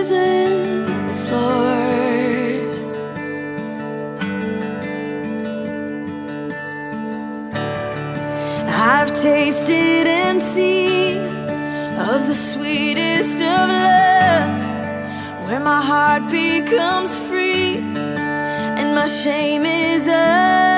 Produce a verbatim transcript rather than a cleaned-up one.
presence, Lord. I've tasted and seen of the sweetest of loves, where my heart becomes free and my shame is undone.